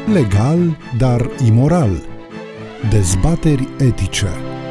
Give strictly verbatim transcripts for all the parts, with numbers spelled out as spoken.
Legal, dar imoral. Dezbateri etice.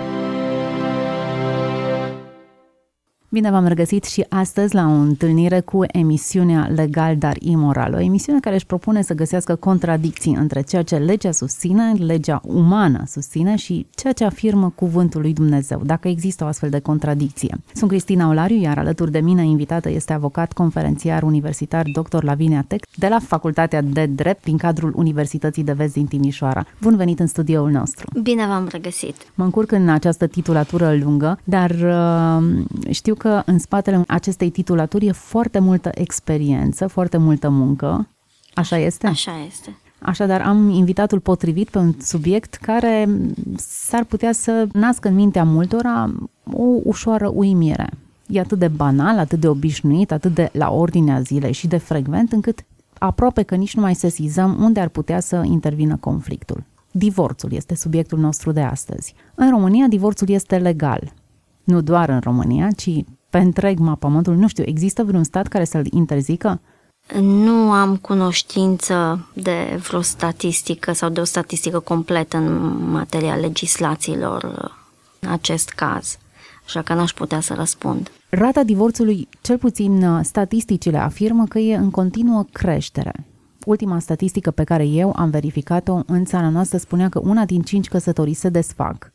Bine v-am regăsit și astăzi la o întâlnire cu emisiunea Legal, dar imoral, o emisiune care își propune să găsească contradicții între ceea ce legea susține, legea umană susține și ceea ce afirmă cuvântul lui Dumnezeu, dacă există o astfel de contradicție. Sunt Cristina Olariu, iar alături de mine invitată este avocat conferențiar universitar doctor Lavinia Tec de la Facultatea de Drept din cadrul Universității de Vest din Timișoara. Bun venit în studioul nostru! Bine v-am regăsit! Mă încurc în această titulatură lungă, dar uh, știu că în spatele acestei titulaturi e foarte multă experiență, foarte multă muncă. Așa este? Așa este. Așadar, am invitatul potrivit pe un subiect care s-ar putea să nască în mintea multora o ușoară uimire. E atât de banal, atât de obișnuit, atât de la ordinea zilei și de frecvent, încât aproape că nici nu mai sesizăm unde ar putea să intervină conflictul. Divorțul este subiectul nostru de astăzi. În România, divorțul este legal. Nu doar în România, ci pe întreg mapamentul. Nu știu, există vreun stat care să-l interzică? Nu am cunoștință de vreo statistică sau de o statistică completă în materia legislațiilor în acest caz, așa că n-aș putea să răspund. Rata divorțului, cel puțin statisticile afirmă că e în continuă creștere. Ultima statistică pe care eu am verificat-o în țara noastră spunea că una din cinci căsătorii se desfac.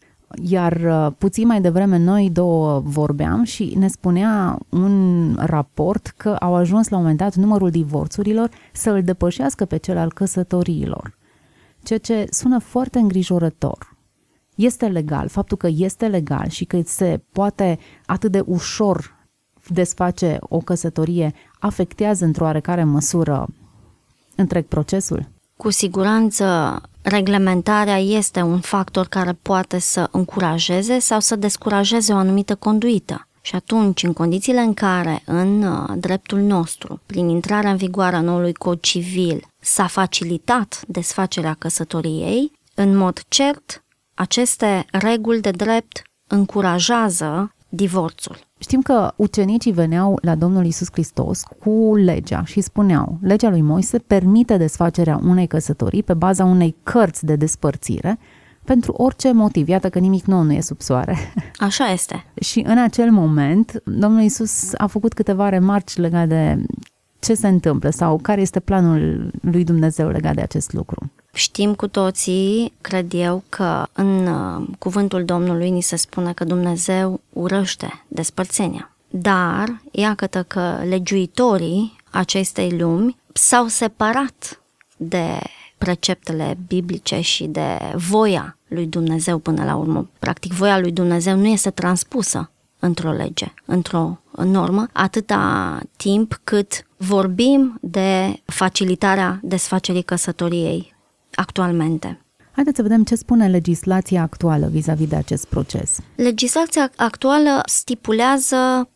Iar puțin mai devreme noi două vorbeam și ne spunea un raport că au ajuns la un moment dat numărul divorțurilor să îl depășească pe cel al căsătoriilor. Ceea ce sună foarte îngrijorător. Este legal, faptul că este legal și că se poate atât de ușor desface o căsătorie afectează într-o oarecare măsură întreg procesul? Cu siguranță reglementarea este un factor care poate să încurajeze sau să descurajeze o anumită conduită. Și atunci, în condițiile în care în dreptul nostru, prin intrarea în vigoare a noului cod civil, s-a facilitat desfacerea căsătoriei, în mod cert, aceste reguli de drept încurajează divorțul. Știm că ucenicii veneau la Domnul Iisus Hristos cu legea și spuneau, legea lui Moise permite desfacerea unei căsătorii pe baza unei cărți de despărțire pentru orice motiv. Iată că nimic nou nu e sub soare. Așa este. Și în acel moment, Domnul Iisus a făcut câteva remarci legate de ce se întâmplă sau care este planul lui Dumnezeu legat de acest lucru. Știm cu toții, cred eu, că în cuvântul Domnului ni se spune că Dumnezeu urăște despărțenia. Dar, iată că legiuitorii acestei lumi s-au separat de preceptele biblice și de voia lui Dumnezeu până la urmă. Practic, voia lui Dumnezeu nu este transpusă într-o lege, într-o normă, atâta timp cât vorbim de facilitarea desfacerii căsătoriei actualmente. Haideți să vedem ce spune legislația actuală vis-a-vis de acest proces. Legislația actuală stipulează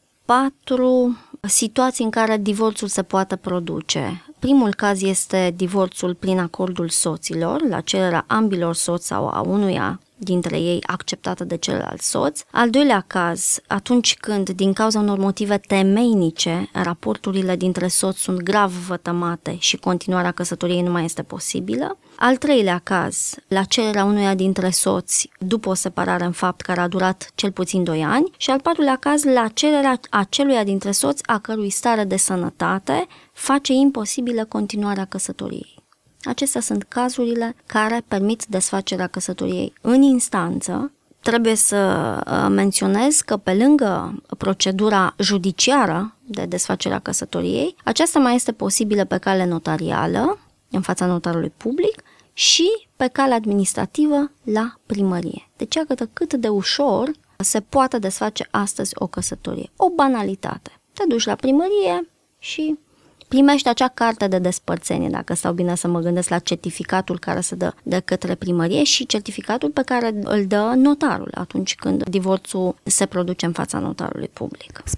patru situații în care divorțul se poate produce. Primul caz este divorțul prin acordul soților, la cererea ambilor soți sau a unuia dintre ei acceptată de celălalt soț. Al doilea caz, atunci când, din cauza unor motive temeinice, raporturile dintre soți sunt grav vătămate și continuarea căsătoriei nu mai este posibilă. Al treilea caz, la cererea unuia dintre soți după o separare în fapt care a durat cel puțin doi ani. Și al patrulea caz, la cererea aceluia dintre soți a cărui stare de sănătate face imposibilă continuarea căsătoriei. Acestea sunt cazurile care permit desfacerea căsătoriei în instanță. Trebuie să menționez că pe lângă procedura judiciară de desfacere a căsătoriei, aceasta mai este posibilă pe cale notarială, în fața notarului public, și pe cale administrativă la primărie. Deci, iată cât de ușor se poate desface astăzi o căsătorie. O banalitate. Te duci la primărie și primești acea carte de despărțenie, dacă stau bine să mă gândesc la certificatul care se dă de către primărie și certificatul pe care îl dă notarul atunci când divorțul se produce în fața notarului public. Spuneați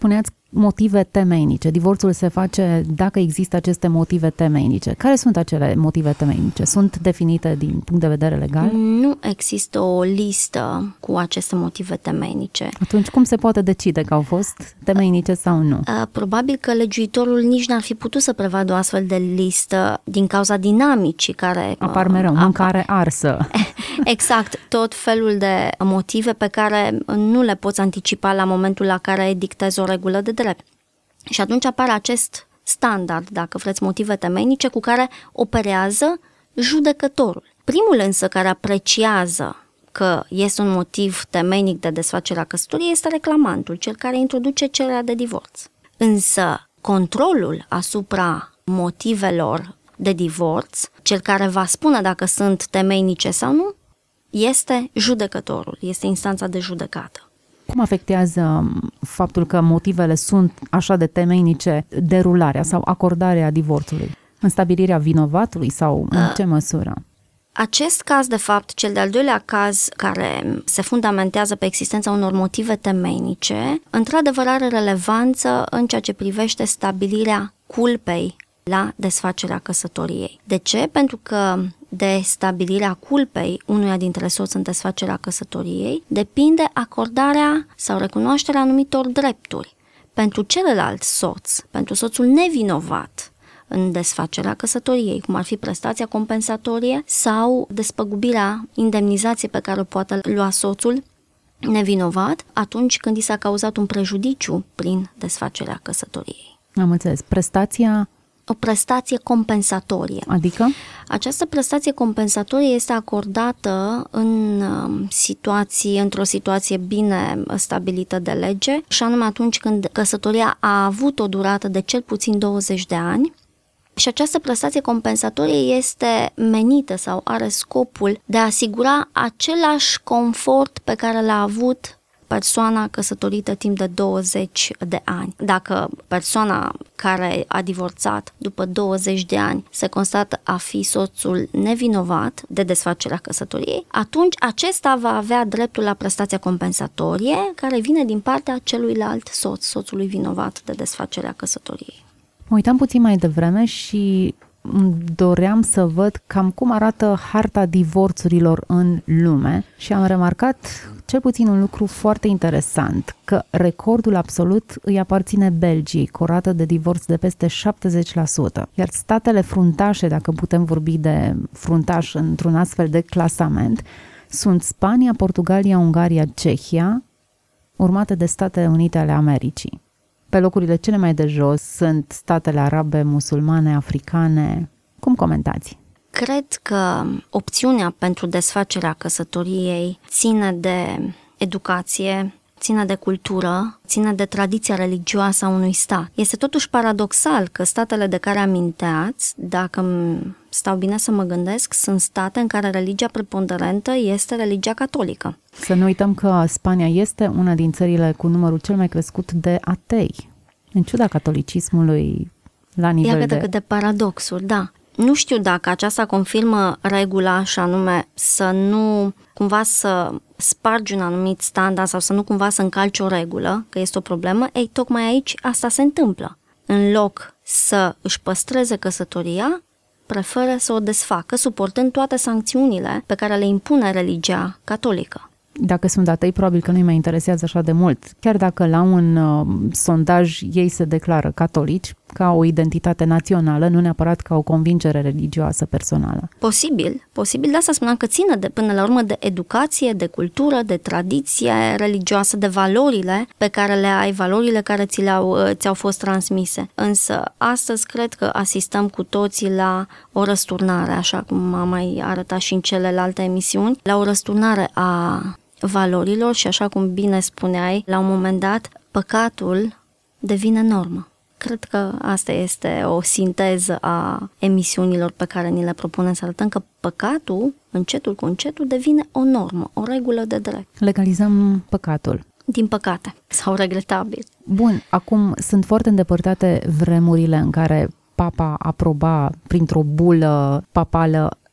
motive temeinice. Divorțul se face dacă există aceste motive temeinice. Care sunt acele motive temeinice? Sunt definite din punct de vedere legal? Nu există o listă cu aceste motive temeinice. Atunci cum se poate decide că au fost temeinice sau nu? Probabil că legiuitorul nici n-ar fi putut să prevadă o astfel de listă din cauza dinamicii care apar mereu, mâncare arsă. Exact, tot felul de motive pe care nu le poți anticipa la momentul la care dictezi o regulă de drept. Și atunci apare acest standard, dacă vreți, motive temeinice cu care operează judecătorul. Primul însă care apreciază că este un motiv temeinic de desfacere a căsătoriei este reclamantul, cel care introduce cererea de divorț. Însă controlul asupra motivelor de divorț, cel care va spune dacă sunt temeinice sau nu, este judecătorul, este instanța de judecată. Cum afectează faptul că motivele sunt așa de temeinice derularea sau acordarea divorțului? În stabilirea vinovatului sau în ce măsură? Acest caz, de fapt, cel de-al doilea caz care se fundamentează pe existența unor motive temeinice, într-adevăr are relevanță în ceea ce privește stabilirea culpei la desfacerea căsătoriei. De ce? Pentru că de stabilirea culpei unuia dintre soți în desfacerea căsătoriei depinde acordarea sau recunoașterea anumitor drepturi pentru celălalt soț, pentru soțul nevinovat în desfacerea căsătoriei, cum ar fi prestația compensatorie sau despăgubirea, indemnizație pe care o poate lua soțul nevinovat atunci când i s-a cauzat un prejudiciu prin desfacerea căsătoriei. Am înțeles. Prestația o prestație compensatorie. Adică? Această prestație compensatorie este acordată în situații, într-o situație bine stabilită de lege, și anume atunci când căsătoria a avut o durată de cel puțin douăzeci de ani. Și această prestație compensatorie este menită sau are scopul de a asigura același confort pe care l-a avut persoana căsătorită timp de douăzeci de ani. Dacă persoana care a divorțat după douăzeci de ani se constată a fi soțul nevinovat de desfacerea căsătoriei, atunci acesta va avea dreptul la prestația compensatorie care vine din partea celuilalt soț, soțului vinovat de desfacerea căsătoriei. Mă uitam puțin mai devreme și doream să văd cam cum arată harta divorțurilor în lume și am remarcat cel puțin un lucru foarte interesant, că recordul absolut îi aparține Belgiei, cu o rată de divorț de peste șaptezeci la sută. Iar statele fruntașe, dacă putem vorbi de fruntaș într-un astfel de clasament, sunt Spania, Portugalia, Ungaria, Cehia, urmate de Statele Unite ale Americii. Pe locurile cele mai de jos sunt statele arabe, musulmane, africane. Cum comentați? Cred că opțiunea pentru desfacerea căsătoriei ține de educație, ține de cultură, ține de tradiția religioasă a unui stat. Este totuși paradoxal că statele de care aminteați, dacă stau bine să mă gândesc, sunt state în care religia preponderentă este religia catolică. Să nu uităm că Spania este una din țările cu numărul cel mai crescut de atei, în ciuda catolicismului la nivel Iată de... cât de paradoxuri, da. Nu știu dacă aceasta confirmă regula, și anume să nu cumva să spargi un anumit standard sau să nu cumva să încalci o regulă, că este o problemă. Ei, tocmai aici asta se întâmplă. În loc să își păstreze căsătoria, preferă să o desfacă, suportând toate sancțiunile pe care le impune religia catolică. Dacă sunt atei, probabil că nu-i mai interesează așa de mult. Chiar dacă la un uh, sondaj ei se declară catolici, ca o identitate națională, nu neapărat ca o convingere religioasă personală. Posibil, posibil, de asta spuneam că ține de, până la urmă de educație, de cultură, de tradiție religioasă, de valorile pe care le ai, valorile care ți le-au, ți-au fost transmise. Însă, astăzi cred că asistăm cu toții la o răsturnare, așa cum am mai arătat și în celelalte emisiuni, la o răsturnare a valorilor și, așa cum bine spuneai, la un moment dat, păcatul devine normă. Cred că asta este o sinteză a emisiunilor pe care ni le propunem, să arătăm că păcatul, încetul cu încetul, devine o normă, o regulă de drept. Legalizăm păcatul. Din păcate, sau regretabil. Bun, acum sunt foarte îndepărtate vremurile în care papa aproba printr-o bulă papală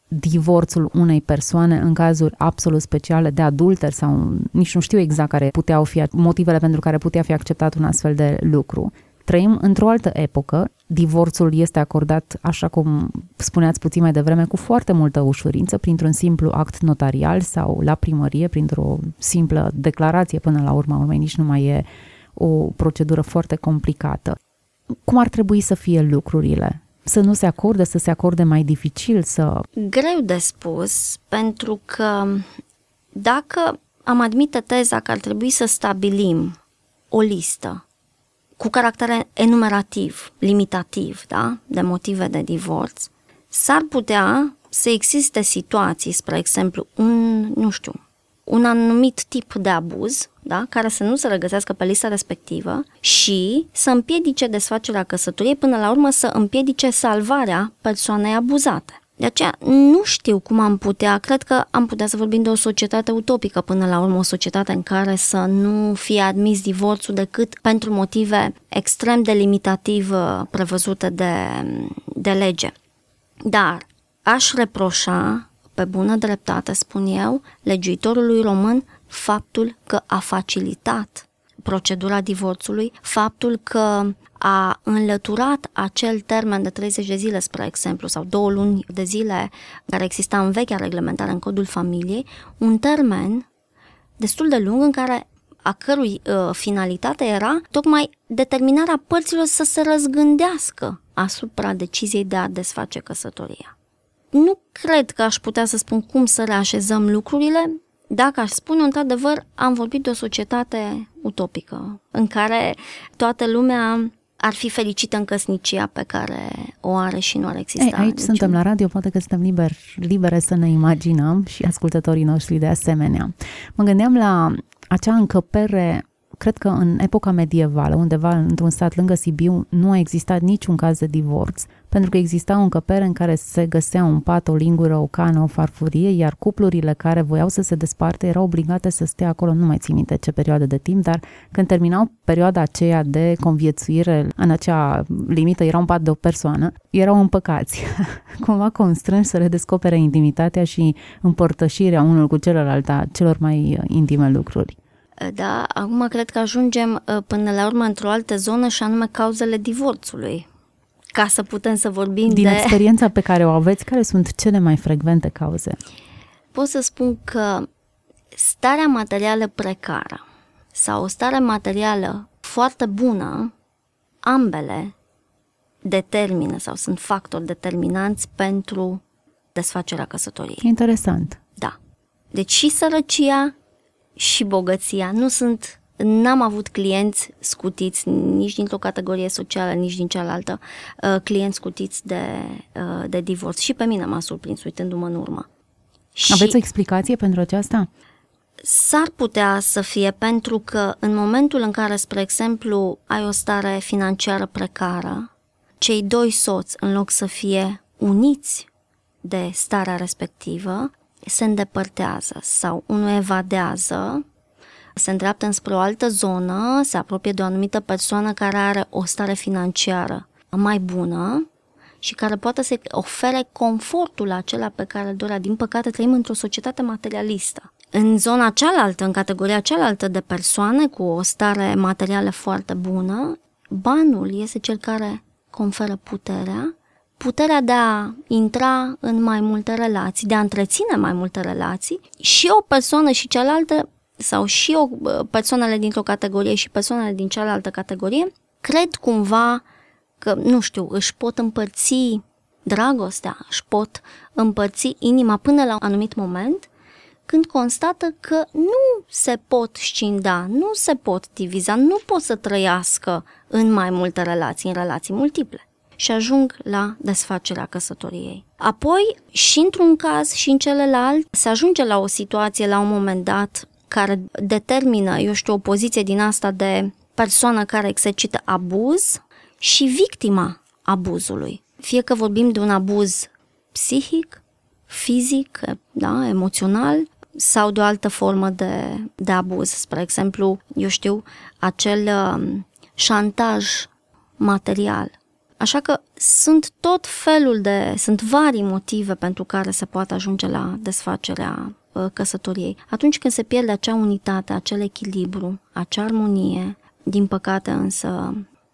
divorțul unei persoane în cazuri absolut speciale de adulteri sau nici nu știu exact care puteau fi motivele pentru care putea fi acceptat un astfel de lucru. Trăim într-o altă epocă, divorțul este acordat, așa cum spuneați puțin mai devreme, cu foarte multă ușurință, printr-un simplu act notarial sau la primărie, printr-o simplă declarație până la urma urmei, nici nu mai e o procedură foarte complicată. Cum ar trebui să fie lucrurile? Să nu se acorde, să se acorde mai dificil, să... Greu de spus, pentru că dacă am admite teza că ar trebui să stabilim o listă cu caracter enumerativ, limitativ, da, de motive de divorț, s-ar putea să existe situații, spre exemplu, un, nu știu, un anumit tip de abuz, da, care să nu se regăsească pe lista respectivă și să împiedice desfacerea căsătoriei, până la urmă să împiedice salvarea persoanei abuzate. De aceea nu știu cum am putea, cred că am putea să vorbim de o societate utopică până la urmă, o societate în care să nu fie admis divorțul decât pentru motive extrem de limitativ prevăzute de, de lege. Dar aș reproșa, pe bună dreptate spun eu, legiuitorului român faptul că a facilitat procedura divorțului, faptul că a înlăturat acel termen de treizeci de zile, spre exemplu, sau două luni de zile care exista în vechea reglementare în codul familiei, un termen destul de lung în care a cărui uh, finalitate era tocmai determinarea părților să se răzgândească asupra deciziei de a desface căsătoria. Nu cred că aș putea să spun cum să reașezăm lucrurile. Dacă aș spune, într-adevăr, am vorbit de o societate utopică, în care toată lumea ar fi fericită în căsnicia pe care o are și nu ar exista. Ei, aici niciun... suntem la radio, poate că suntem liber, libere să ne imaginăm și ascultătorii noștri de asemenea. Mă gândeam la acea încăpere, cred că în epoca medievală, undeva într-un sat lângă Sibiu, nu a existat niciun caz de divorț, pentru că exista o încăpere în care se găsea un pat, o lingură, o cană, o farfurie, iar cuplurile care voiau să se despartă erau obligate să stea acolo, nu mai țin minte ce perioadă de timp, dar când terminau perioada aceea de conviețuire, în acea limită era un pat de o persoană, erau împăcați, cumva constrânși să redescopere intimitatea și împărtășirea unul cu celălalt a celor mai intime lucruri. Da, acum cred că ajungem până la urmă într-o altă zonă și anume cauzele divorțului. Ca să putem să vorbim Din de... Din experiența pe care o aveți, care sunt cele mai frecvente cauze? Pot să spun că starea materială precară sau o stare materială foarte bună, ambele determină sau sunt factori determinanți pentru desfacerea căsătoriei. Interesant. Da. Deci și sărăcia și bogăția nu sunt... N-am avut clienți scutiți nici dintr-o categorie socială, nici din cealaltă, clienți scutiți de, de divorț. Și pe mine m-a surprins uitându-mă în urmă. Aveți o explicație pentru aceasta? S-ar putea să fie pentru că în momentul în care, spre exemplu, ai o stare financiară precară, cei doi soți, în loc să fie uniți de starea respectivă, se îndepărtează sau unul evadează, se îndreaptă înspre o altă zonă, se apropie de o anumită persoană care are o stare financiară mai bună și care poate să ofere confortul acela pe care îl dorea. Din păcate, trăim într-o societate materialistă. În zona cealaltă, în categoria cealaltă de persoane cu o stare materială foarte bună, banul este cel care conferă puterea, puterea de a intra în mai multe relații, de a întreține mai multe relații și o persoană și cealaltă sau și o, persoanele dintr-o categorie și persoanele din cealaltă categorie, cred cumva că, nu știu, își pot împărți dragostea, își pot împărți inima până la un anumit moment, când constată că nu se pot scinda, nu se pot diviza, nu pot să trăiască în mai multe relații, în relații multiple. Și ajung la desfacerea căsătoriei. Apoi, și într-un caz și în celălalt, se ajunge la o situație la un moment dat care determină, eu știu, o poziție din asta de persoană care exercită abuz și victima abuzului. Fie că vorbim de un abuz psihic, fizic, da, emoțional sau de o altă formă de, de abuz. Spre exemplu, eu știu, acel uh, șantaj material Așa că sunt tot felul de, sunt vari motive pentru care se poate ajunge la desfacerea uh, căsătoriei. Atunci când se pierde acea unitate, acel echilibru, acea armonie, din păcate însă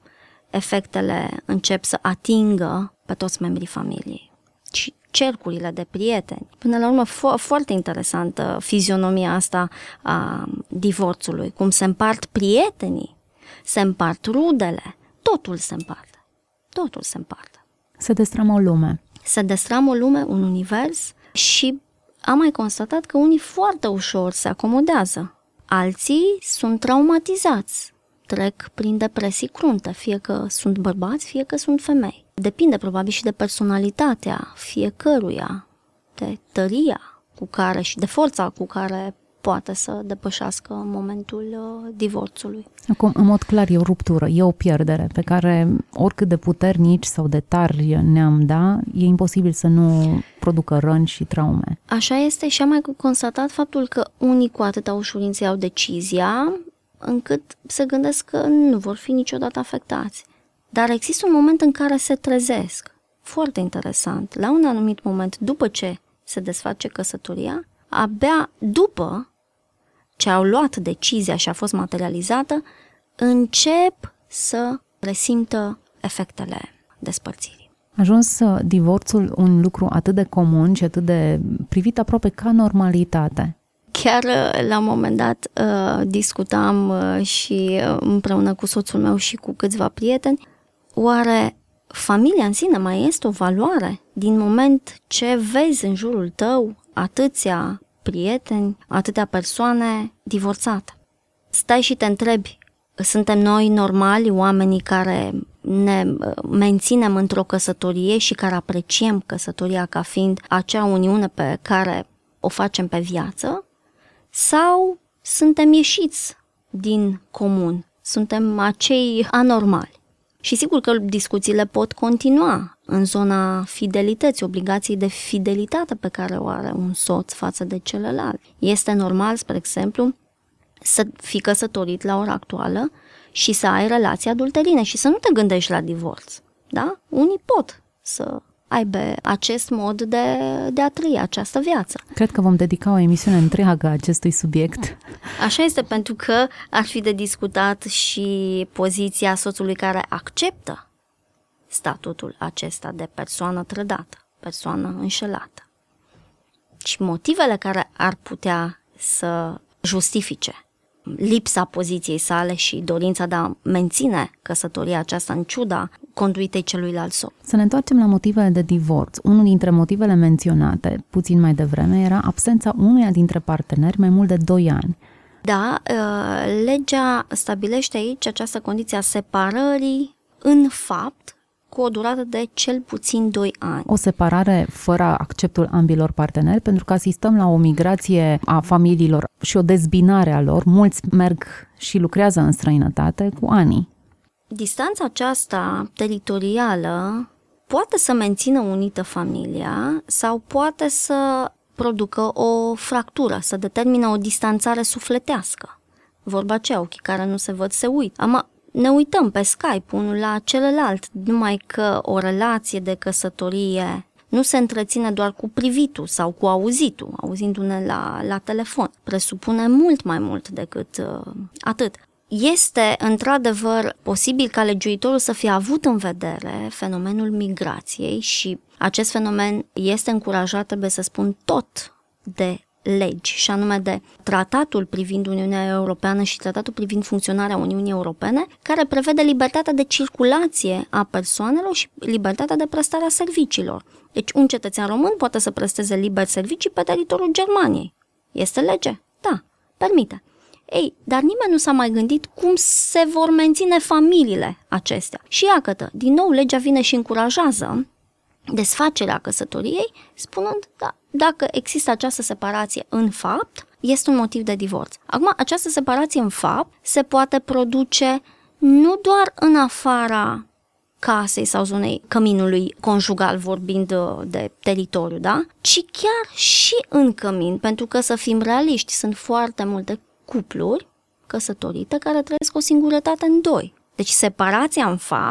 efectele încep să atingă pe toți membrii familiei. Și cercurile de prieteni. Până la urmă, fo- foarte interesantă fizionomia asta a divorțului, cum se împart prietenii, se împart rudele, totul se împarte. Totul se împarte. Se destramă o lume. Se destramă o lume, un univers și am mai constatat că unii foarte ușor se acomodează. Alții sunt traumatizați, trec prin depresii crunte, fie că sunt bărbați, fie că sunt femei. Depinde probabil și de personalitatea fiecăruia, de tăria cu care și de forța cu care poate să depășească momentul uh, divorțului. Acum, în mod clar, e o ruptură, e o pierdere pe care oricât de puternici sau de tari ne-am da, e imposibil să nu producă răni și traume. Așa este și am mai constatat faptul că unii cu atâta ușurință iau decizia încât se gândesc că nu vor fi niciodată afectați. Dar există un moment în care se trezesc. Foarte interesant. La un anumit moment, după ce se desface căsătoria, abia după ce au luat decizia și a fost materializată, încep să resimtă efectele despărțirii. A ajuns divorțul un lucru atât de comun și atât de privit aproape ca normalitate. Chiar la un moment dat discutam și împreună cu soțul meu și cu câțiva prieteni, oare familia în sine mai este o valoare din moment ce vezi în jurul tău atâția prieteni, atâtea persoane divorțate? Stai și te întrebi, suntem noi normali, oamenii care ne menținem într-o căsătorie și care apreciem căsătoria ca fiind acea uniune pe care o facem pe viață? Sau suntem ieșiți din comun, suntem acei anormali? Și sigur că discuțiile pot continua în zona fidelității, obligației de fidelitate pe care o are un soț față de celălalt. Este normal, spre exemplu, să fii căsătorit la ora actuală și să ai relații adulterine și să nu te gândești la divorț. Da? Unii pot să aibă acest mod de, de a trăi această viață. Cred că vom dedica o emisiune întreagă acestui subiect. Așa este, pentru că ar fi de discutat și poziția soțului care acceptă statutul acesta de persoană trădată, persoană înșelată. Și motivele care ar putea să justifice lipsa poziției sale și dorința de a menține căsătoria aceasta în ciuda conduitei celuilalt soț. Să ne întoarcem la motivele de divorț. Unul dintre motivele menționate puțin mai devreme era absența unuia dintre parteneri mai mult de doi ani. Da, legea stabilește aici această condiție a separării în fapt cu o durată de cel puțin doi ani. O separare fără acceptul ambilor parteneri, pentru că asistăm la o migrație a familiilor și o dezbinare a lor. Mulți merg și lucrează în străinătate cu ani. Distanța aceasta teritorială poate să mențină unită familia sau poate să producă o fractură, să determine o distanțare sufletească. Vorba aceea, ochii care nu se văd se uită. Ama ne uităm pe Skype unul la celălalt, numai că o relație de căsătorie nu se întreține doar cu privitul sau cu auzitul, auzindu-ne la, la telefon. Presupune mult mai mult decât uh, atât. Este într-adevăr posibil ca legiuitorul să fie avut în vedere fenomenul migrației și acest fenomen este încurajat, trebuie să spun, tot de legi, și anume de tratatul privind Uniunea Europeană și tratatul privind funcționarea Uniunii Europene, care prevede libertatea de circulație a persoanelor și libertatea de prestare a serviciilor. Deci un cetățean român poate să presteze liber servicii pe teritoriul Germaniei. Este lege? Da, permite. Ei, dar nimeni nu s-a mai gândit cum se vor menține familiile acestea. Și iată, din nou legea vine și încurajează desfacerea căsătoriei, spunând, da, dacă există această separație în fapt, este un motiv de divorț. Acum, această separație în fapt se poate produce nu doar în afara casei sau zonei căminului conjugal, vorbind de teritoriu, da? Ci chiar și în cămin, pentru că, să fim realiști, sunt foarte multe cupluri căsătorite care trăiesc o singurătate în doi. Deci separația în fapt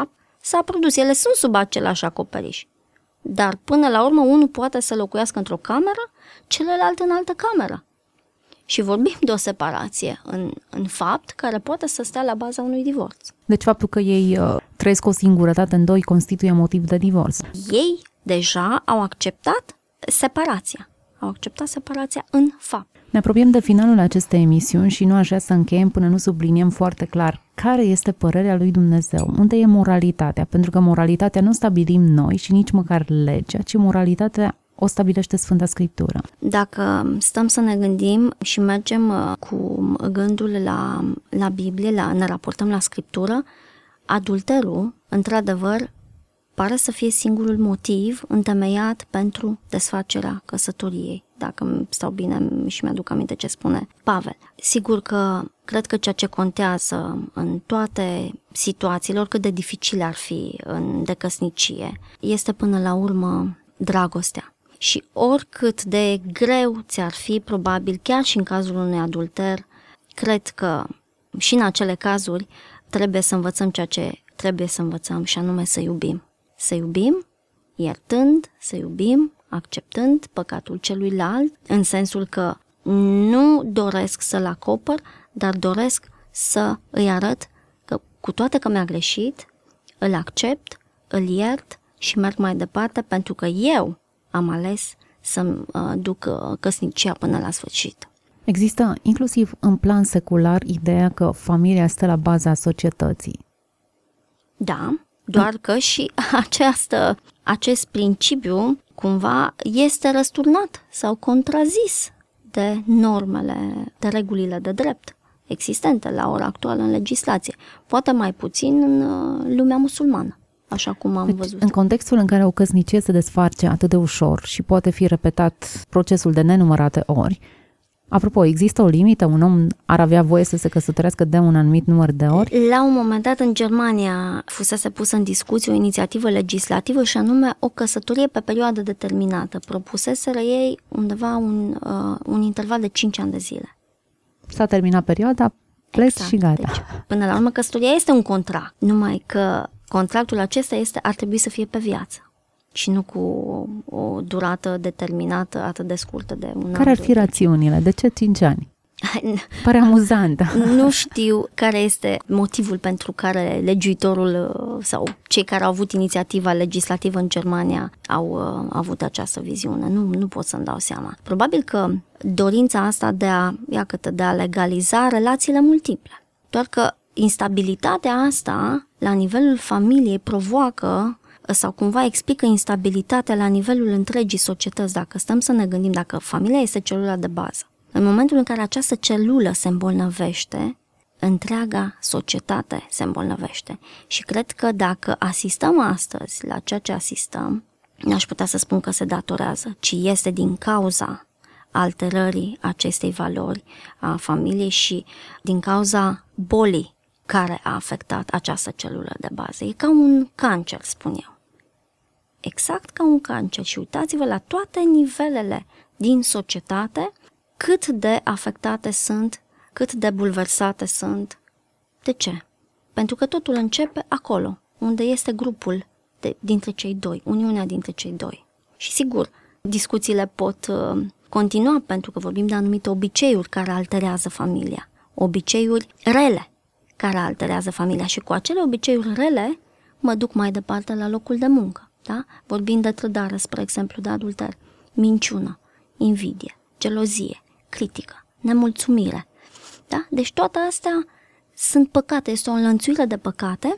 s-a produs, ele sunt sub același acoperiș. Dar până la urmă unul poate să locuiască într-o cameră, celălalt în altă cameră. Și vorbim de o separație în, în fapt care poate să stea la baza unui divorț. Deci faptul că ei uh, trăiesc o singurătate în doi constituie motiv de divorț. Ei deja au acceptat separația. Au acceptat separația în fapt. Ne apropiem de finalul acestei emisiuni și nu aș vrea să încheiem până nu subliniem foarte clar care este părerea lui Dumnezeu, unde e moralitatea, pentru că moralitatea nu stabilim noi și nici măcar legea, ci moralitatea o stabilește Sfânta Scriptură. Dacă stăm să ne gândim și mergem cu gândul la, la Biblie, la, ne raportăm la Scriptură, adulterul, într-adevăr, pare să fie singurul motiv întemeiat pentru desfacerea căsătoriei, dacă îmi stau bine și mi-aduc aminte ce spune Pavel. Sigur că cred că ceea ce contează în toate situațiile, oricât de dificile ar fi în de căsnicie, este până la urmă dragostea. Și oricât de greu ți-ar fi, probabil, chiar și în cazul unui adulter, cred că și în acele cazuri trebuie să învățăm ceea ce trebuie să învățăm, și anume să iubim. Să iubim, iertând, să iubim, acceptând păcatul celuilalt, în sensul că nu doresc să-l acopăr, dar doresc să îi arăt că, cu toate că mi-a greșit, îl accept, îl iert și merg mai departe, pentru că eu am ales să-mi uh, duc uh, căsnicia până la sfârșit. Există inclusiv în plan secular ideea că familia stă la baza societății. Da, doar că și această, acest principiu cumva este răsturnat sau contrazis de normele, de regulile de drept existente la ora actuală în legislație, poate mai puțin în uh, lumea musulmană. Așa cum am deci, văzut. În contextul în care o căsnicie se desfarce atât de ușor și poate fi repetat procesul de nenumărate ori, apropo, există o limită? Un om ar avea voie să se căsătorească de un anumit număr de ori? La un moment dat în Germania fusese pusă în discuție o inițiativă legislativă și anume o căsătorie pe perioadă determinată. Propuseseră ei undeva un, uh, un interval de cinci ani de zile. S-a terminat perioada, pleci Exact. și gata. Deci, până la urmă, căsătoria este un contract, numai că contractul acesta este, ar trebui să fie pe viață și nu cu o durată determinată atât de scurtă de un an. Care ar fi rațiunile? De ce cinci ani? Pare amuzant. Nu știu care este motivul pentru care legiuitorul sau cei care au avut inițiativa legislativă în Germania au uh, avut această viziune. Nu, nu pot să-mi dau seama. Probabil că dorința asta de a, ia câte, de a legaliza relațiile multiple. Doar că instabilitatea asta la nivelul familiei provoacă sau cumva explică instabilitatea la nivelul întregii societăți. Dacă stăm să ne gândim, dacă familia este celula de bază, în momentul în care această celulă se îmbolnăvește, întreaga societate se îmbolnăvește. Și cred că dacă asistăm astăzi la ceea ce asistăm, n-aș putea să spun că se datorează, ci este din cauza alterării acestei valori a familiei și din cauza bolii care a afectat această celulă de bază. E ca un cancer, spun eu. Exact ca un cancer. Și uitați-vă la toate nivelele din societate, cât de afectate sunt, cât de bulversate sunt. De ce? Pentru că totul începe acolo, unde este grupul de, dintre cei doi, uniunea dintre cei doi. Și sigur, discuțiile pot uh, continua, pentru că vorbim de anumite obiceiuri care alterează familia. Obiceiuri rele care alterează familia și cu acele obiceiuri rele mă duc mai departe la locul de muncă. Da? Vorbim de trădare, spre exemplu, de adulter, minciună, invidie, gelozie, critică, nemulțumire. Da? Deci toate astea sunt păcate, este o înlănțuire de păcate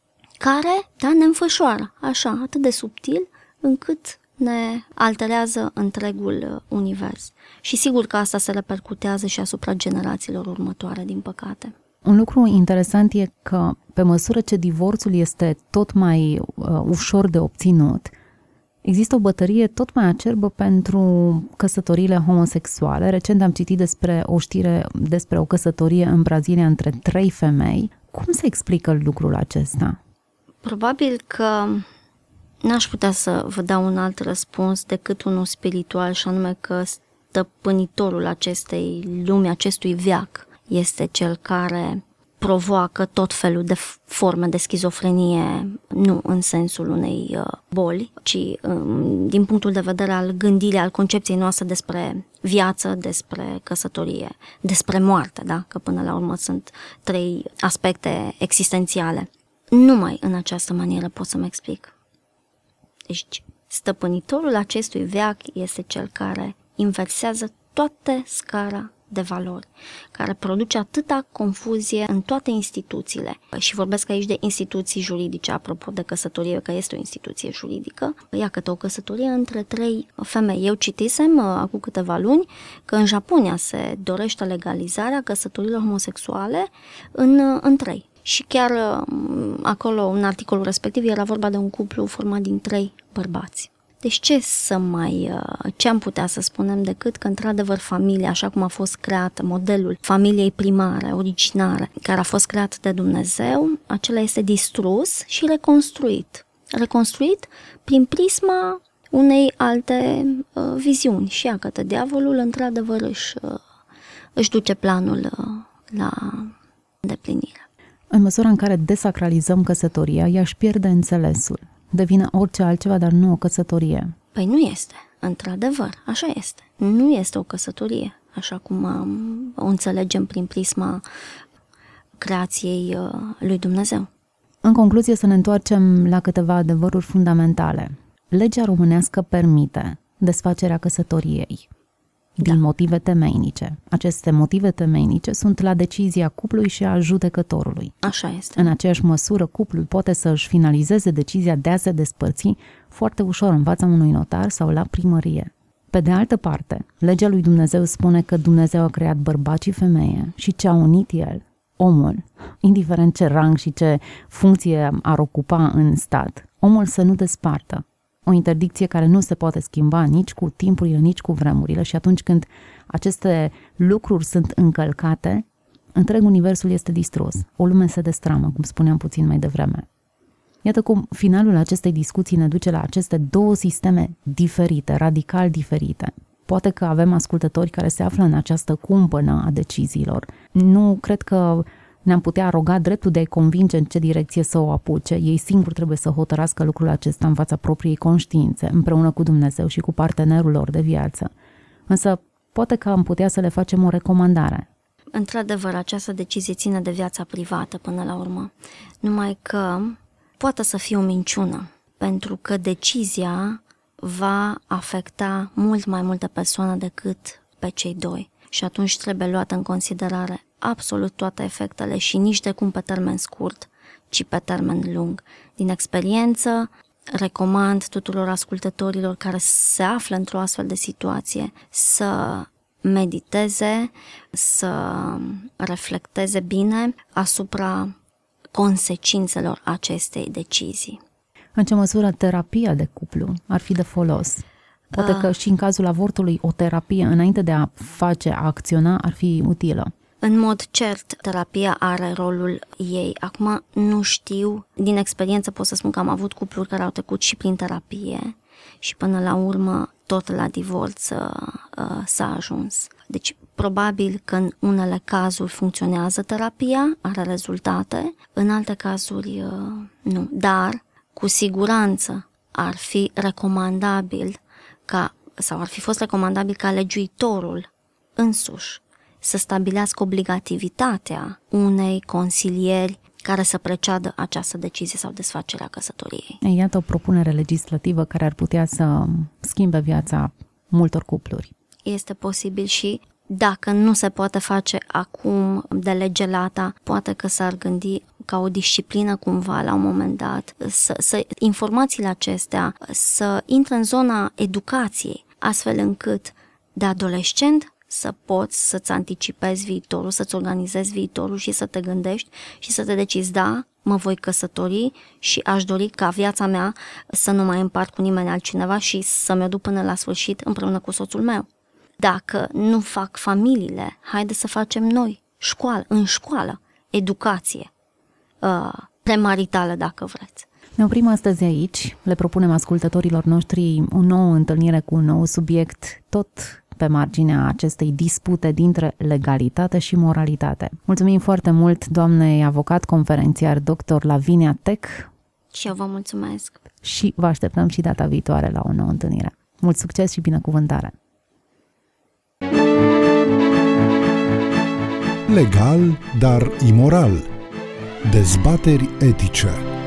care, da, ne înfășoară așa, atât de subtil, încât ne alterează întregul univers. Și sigur că asta se repercutează și asupra generațiilor următoare, din păcate. Un lucru interesant e că pe măsură ce divorțul este tot mai uh, ușor de obținut, există o bătălie tot mai acerbă pentru căsătoriile homosexuale. Recent am citit despre o știre despre o căsătorie în Brazilia între trei femei. Cum se explică lucrul acesta? Probabil că n-aș putea să vă dau un alt răspuns decât unul spiritual, și anume că stăpânitorul acestei lumi, acestui veac, este cel care provoacă tot felul de forme de schizofrenie, nu în sensul unei boli, ci din punctul de vedere al gândirii, al concepției noastre despre viață, despre căsătorie, despre moarte, da? Că până la urmă sunt trei aspecte existențiale. Numai în această manieră pot să-mi explic. Deci, stăpânitorul acestui veac este cel care inversează toată scara de valori, care produce atâta confuzie în toate instituțiile. Și vorbesc aici de instituții juridice, apropo de căsătorie, că este o instituție juridică. Iată, o căsătorie între trei femei. Eu citisem acum câteva luni că în Japonia se dorește legalizarea căsătoriilor homosexuale în, în trei. Și chiar acolo, în articolul respectiv, era vorba de un cuplu format din trei bărbați. Deci ce să mai, ce am putea să spunem decât că într-adevăr familia, așa cum a fost creată, modelul familiei primare, originare, care a fost creat de Dumnezeu, acela este distrus și reconstruit. Reconstruit prin prisma unei alte uh, viziuni. Și iată, diavolul într-adevăr își, uh, își duce planul uh, la îndeplinire. În măsura în care desacralizăm căsătoria, ea își pierde înțelesul. Devine orice altceva, dar nu o căsătorie. Păi nu este, într-adevăr, așa este. Nu este o căsătorie, așa cum um, o înțelegem prin prisma creației uh, lui Dumnezeu. În concluzie, să ne întoarcem la câteva adevăruri fundamentale. Legea românească permite desfacerea căsătoriei din da. motive temeinice. Aceste motive temeinice sunt la decizia cuplului și a judecătorului. Așa este. În aceeași măsură, cuplul poate să-și finalizeze decizia de a se despărți foarte ușor în fața unui notar sau la primărie. Pe de altă parte, legea lui Dumnezeu spune că Dumnezeu a creat bărbat și femeie și ce a unit El, omul, indiferent ce rang și ce funcție ar ocupa în stat, omul să nu despartă. O interdicție care nu se poate schimba nici cu timpurile, nici cu vremurile și atunci când aceste lucruri sunt încălcate, întreg universul este distrus. O lume se destramă, cum spuneam puțin mai devreme. Iată cum finalul acestei discuții ne duce la aceste două sisteme diferite, radical diferite. Poate că avem ascultători care se află în această cumpănă a deciziilor. Nu cred că ne-am putea aroga dreptul de a-i convinge în ce direcție să o apuce. Ei singuri trebuie să hotărască lucrul acesta în fața propriei conștiințe, împreună cu Dumnezeu și cu partenerul lor de viață. Însă, poate că am putea să le facem o recomandare. Într-adevăr, această decizie ține de viața privată până la urmă. Numai că poate să fie o minciună, pentru că decizia va afecta mult mai multe persoane decât pe cei doi. Și atunci trebuie luată în considerare absolut toate efectele și nici de cum pe termen scurt, ci pe termen lung. Din experiență, recomand tuturor ascultătorilor care se află într-o astfel de situație să mediteze, să reflecteze bine asupra consecințelor acestei decizii. În ce măsură terapia de cuplu ar fi de folos? Poate că și în cazul avortului o terapie înainte de a face, a acționa, ar fi utilă. În mod cert, terapia are rolul ei. Acum nu știu, din experiență pot să spun că am avut cupluri care au trecut și prin terapie și până la urmă tot la divorț uh, s-a ajuns. Deci probabil că în unele cazuri funcționează terapia, are rezultate, în alte cazuri uh, nu. Dar cu siguranță ar fi recomandabil ca, sau ar fi fost recomandabil ca legiuitorul însuși să stabilească obligativitatea unei consilieri care să preceadă această decizie sau desfacerea căsătoriei. Iată o propunere legislativă care ar putea să schimbe viața multor cupluri. Este posibil și dacă nu se poate face acum de lege lata, poate că s-ar gândi ca o disciplină cumva la un moment dat, să, să informațiile acestea să intre în zona educației, astfel încât de adolescent să poți să-ți anticipezi viitorul, să-ți organizezi viitorul și să te gândești și să te decizi, da, mă voi căsători și aș dori ca viața mea să nu mai împart cu nimeni altcineva și să-mi o duc până la sfârșit împreună cu soțul meu. Dacă nu fac familiile, haide să facem noi, școală, în școală, educație, uh, premaritală dacă vreți. Ne oprim astăzi aici, le propunem ascultătorilor noștri o nouă întâlnire cu un nou subiect, tot pe marginea acestei dispute dintre legalitate și moralitate. Mulțumim foarte mult doamnei avocat conferențiar doctor Lavinia Tech. Și eu vă mulțumesc. Și vă așteptăm și data viitoare la o nouă întâlnire. Mult succes și binecuvântare! Legal, dar imoral. Dezbateri etice.